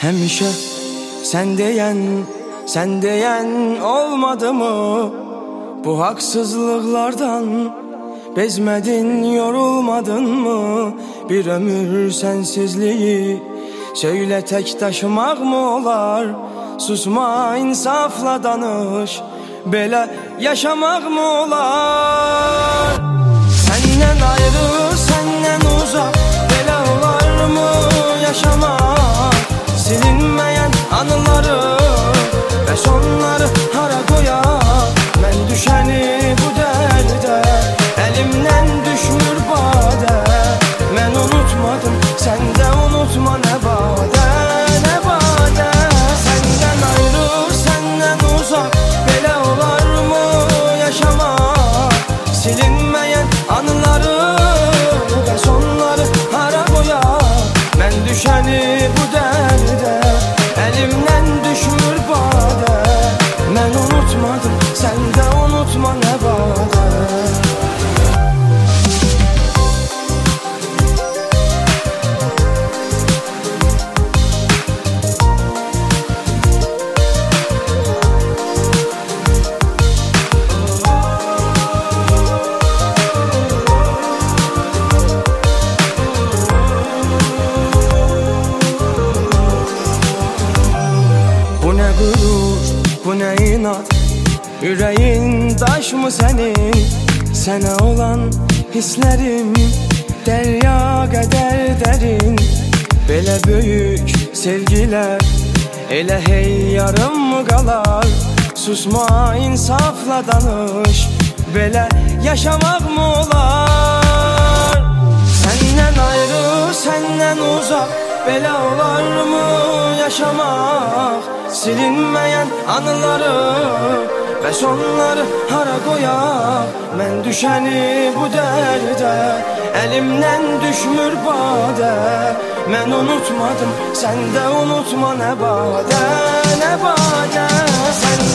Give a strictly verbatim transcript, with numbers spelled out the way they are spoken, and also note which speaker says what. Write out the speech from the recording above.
Speaker 1: Həmişə sən deyən, sən deyən olmadı mı? Bu haksızlıklardan bezmedin, yorulmadın mı? Bir ömür sensizliği söyle tek taşımak mı olar? Susma, insafla danış, belə yaşamak mı olar? Senden ayrı, senden uzak, belə olar mı yaşamak? Silinmeyen anıları ve sonları hara koya. Ben düşeni bu derde, elimden düşmür bade. Ben unutmadım, sen de unutma ne bade, ne bade. Senden ayrı, senden uzak, belə olar mı yaşamak? Silinmeyen anıları ve sonları hara koya. Ben düşeni bu derde, elimden düşmür bade. Ben unutmadım, sen de unutma ne bade. Bu ne gurur, bu ne inat, yüreğin taş mı senin? Sana olan hislerim derya kadar derin. Belə büyük sevgiler elə hey yarım mı qalar? Susma, insafla danış, belə yaşamak mı olar? Senden ayrı, senden uzak, belə olar mı yaşamak? Silinmeyen anıları ve sonları hara koyak. Ben düşeni bu derde, elimden düşmür bade. Ben unutmadım, sen de unutma ne bade, ne bade. Sen